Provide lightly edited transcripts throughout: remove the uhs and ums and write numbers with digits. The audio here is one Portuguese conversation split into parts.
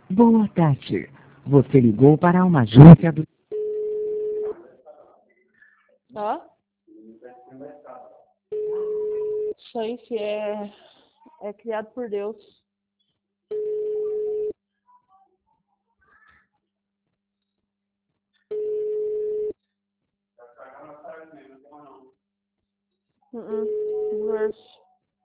Boa tarde. Você ligou para uma agência do... Ó. Isso aí que é criado por Deus. Verso.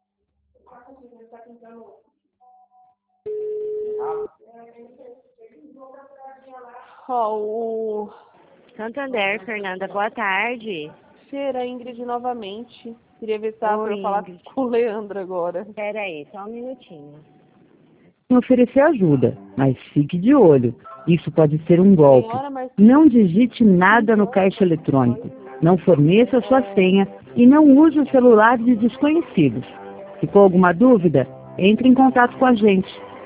Ó, o Santander, Fernanda, boa tarde. Feira, Ingrid novamente. Queria ver se dava pra eu Oi, falar Ingrid. com o Leandro agora. Espera aí, só um minutinho. Oferecer ajuda, mas fique de olho. Isso pode ser um golpe. Senhora Marcinha. Não digite nada no caixa eletrônico. Não forneça sua senha e não use o celular de desconhecidos. Ficou alguma dúvida? Entre em contato com a gente.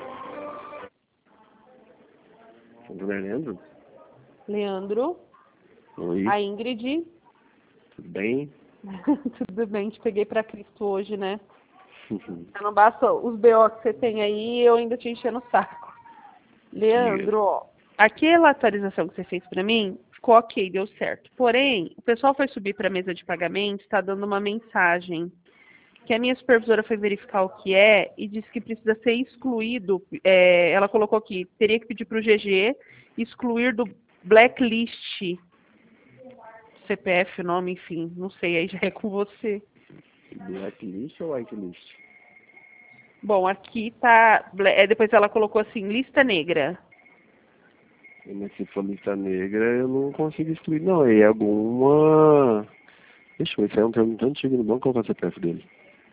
Leandro? Leandro, Oi, a Ingrid. tudo bem? Tudo bem, te peguei pra Cristo hoje, né? Não basta os BO que você tem aí, eu ainda te enchendo o saco. Leandro, ó, aquela atualização que você fez pra mim, ficou ok, deu certo. Porém, o pessoal foi subir pra mesa de pagamento, está dando uma mensagem que a minha supervisora foi verificar o que é e disse que precisa ser excluído. Ela colocou aqui, teria que pedir para o GG excluir do blacklist. CPF, nome, enfim, não sei, aí já é com você. Blacklist ou whitelist? Bom, aqui tá. Depois ela colocou assim, lista negra. Mas se for lista negra, eu não consigo excluir, não. É alguma... Deixa eu ver, isso é um termo tão antigo no banco, qual que é o CPF dele?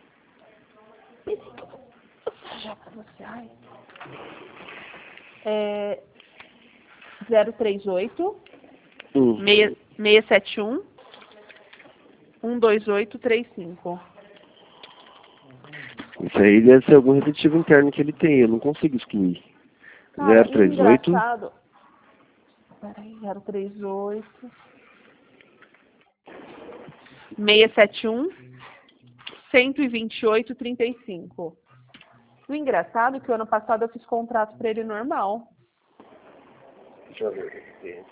Já pra você, ai. 038 671 12835. Isso aí deve ser algum repetitivo interno que ele tem, eu não consigo excluir. Cara, 038 engraçado. Peraí, 038 671 128 35. O engraçado é que o ano passado eu fiz contrato pra ele normal. Deixa eu ver o que tem.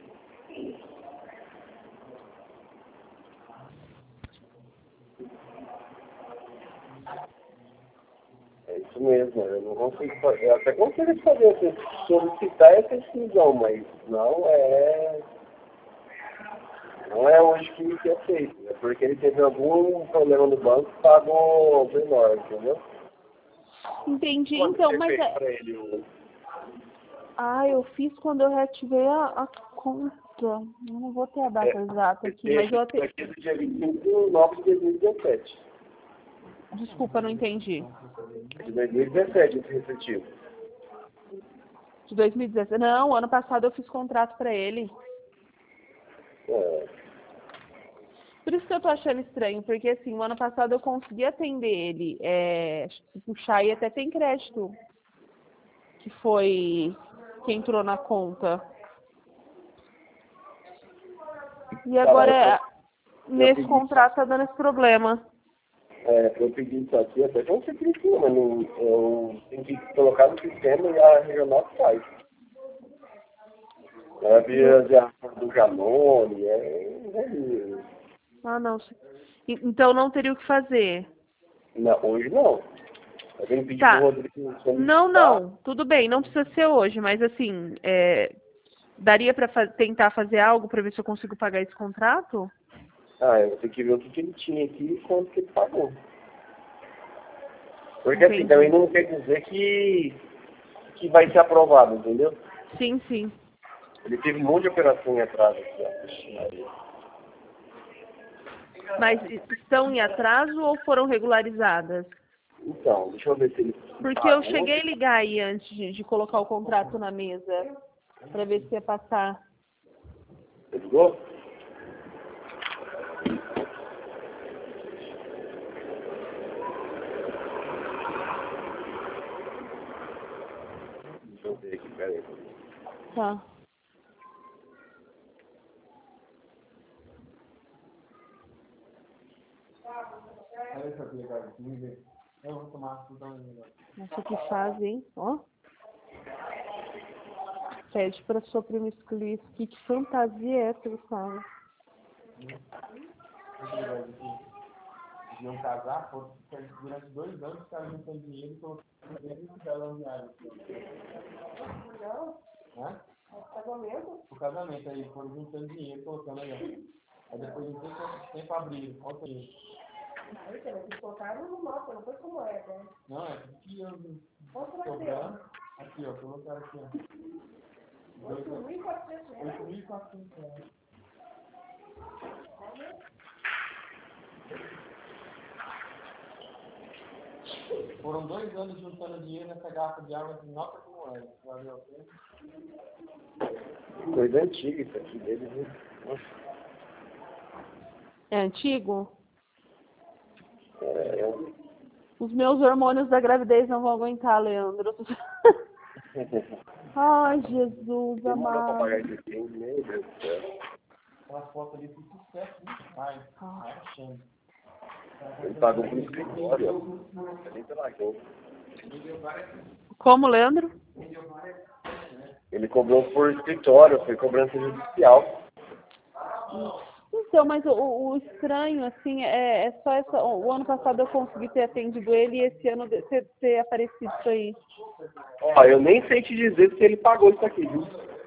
É isso mesmo, eu não consigo fazer. Eu até consigo fazer, solicitar essa exclusão, mas não é. Não é hoje que é feito. É porque ele teve algum problema no banco e pagou menor, entendeu? Entendi, Quando então, você mas fez pra ele o... eu fiz quando eu reativei a conta. Eu não vou ter a data exata aqui, mas eu até. Aqui do dia 25 de 9 de 2017. Desculpa, não entendi. De 2017 esse receptivo. De 2017. Não, ano passado eu fiz contrato pra ele. É, Por isso que eu tô achando estranho, porque assim, o ano passado eu consegui atender ele, puxar e até tem crédito, que foi que entrou na conta. E agora, nesse contrato tá dando esse problema. eu pedi isso aqui até que você precisa, mas não, eu tenho que colocar no sistema e a regional faz. Ela via do Janone, Ah, não. Então não teria o que fazer. não, hoje não. Eu tenho que pedir Tá. pro Rodrigo Não, tudo bem, não precisa ser hoje, mas assim, daria pra tentar fazer algo pra ver se eu consigo pagar esse contrato? eu vou ter que ver o que ele tinha aqui e quanto que ele pagou. Porque assim, também não quer dizer que vai ser aprovado, entendeu? Sim, sim. Ele teve um monte de operação em atraso aqui, ó. Mas estão em atraso ou foram regularizadas? Então, deixa eu ver se ele... Porque eu cheguei a ligar aí antes de colocar o contrato na mesa, pra ver se ia passar. Você ligou? Deixa eu ver aqui, peraí. Tá. Nossa, que fase, hein? Ó. Pede pra sua prima escolher que fantasia é essa, Gustavo? Iam casar, durante 2 anos, ficaram juntando dinheiro e colocando dinheiro e ficaram viagem. Hã? O casamento aí, foram juntando dinheiro e colocando aí, ó. Aí depois de um tempo abriram, olha aí. Eles colocaram no mapa, não foi como é, né? Não, é que eu sobrando. Aqui, ó, colocaram aqui, ó. 8.400 reais. Foram 2 anos juntando dinheiro nessa garrafa de água de nota de moeda. Valeu a pena? Coisa antiga isso aqui deles, né? Nossa. É antigo? É. Os meus hormônios da gravidez não vão aguentar, Leandro. Ai, Jesus Demorou pra amado. pagar esse tempo, meu Deus do céu. Aquela foto ali foi sucesso, né? Vai achando. Ele pagou pro escritório, ó. Nem pela gente. Como, Leandro? Ele cobrou por escritório, foi cobrança judicial. Então, mas o estranho, assim, é só essa. O ano passado eu consegui ter atendido ele e esse ano ter aparecido isso aí. Ó, eu nem sei te dizer se ele pagou isso aqui, viu?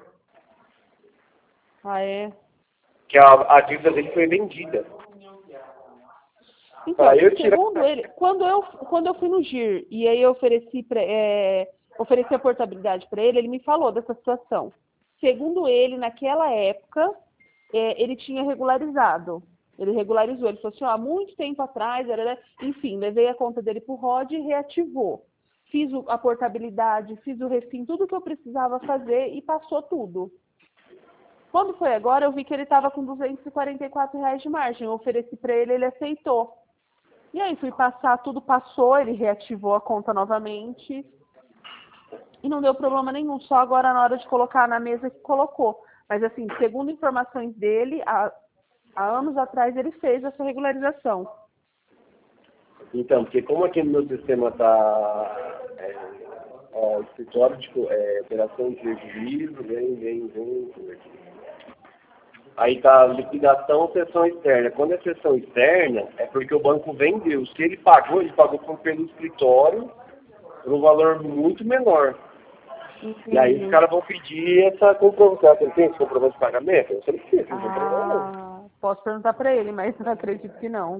Ah, é? Que a dívida dele foi vendida. Então, Ah, eu tiro- segundo ele, quando eu fui no GIR e aí eu ofereci a portabilidade para ele, ele me falou dessa situação. Segundo ele, naquela época, ele tinha regularizado. Ele regularizou. Ele falou assim, ó, há muito tempo atrás, enfim, levei a conta dele pro ROD e reativou. Fiz a portabilidade, fiz o refim, tudo que eu precisava fazer e passou tudo. Quando foi agora, eu vi que ele estava com R$244 de margem. Eu ofereci para ele, ele aceitou. E aí fui passar, tudo passou, ele reativou a conta novamente. E não deu problema nenhum, só agora na hora de colocar na mesa que colocou. Mas assim, segundo informações dele, há anos atrás ele fez essa regularização. Então, porque como aqui no meu sistema está escritório de operação de prejuízo, vem, tudo aqui. Aí tá liquidação, sessão externa. Quando é sessão externa, é porque o banco vendeu. Se ele pagou pelo escritório por um valor muito menor. E aí os caras vão pedir essa comprovação. Você tem esse comprovante de pagamento? Eu não sei se Posso perguntar para ele, mas não acredito que não.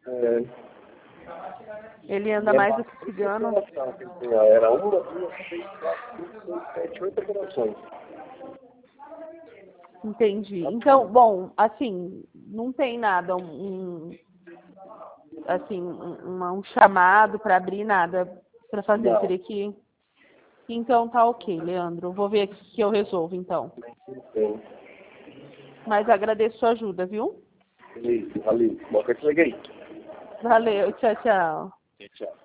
Ele anda mais do que cigano. Era 1, 2, 3, 4, 5, 6, 7, 8 operações. Entendi. Então, bom, assim, não tem nada, um chamado para abrir nada para fazer. Não. Teria que... Então tá ok, Leandro. Vou ver aqui que eu resolvo, então. Sim. Mas agradeço a sua ajuda, viu? Beleza, valeu. Boa noite, aí. Valeu, tchau, tchau. Tchau.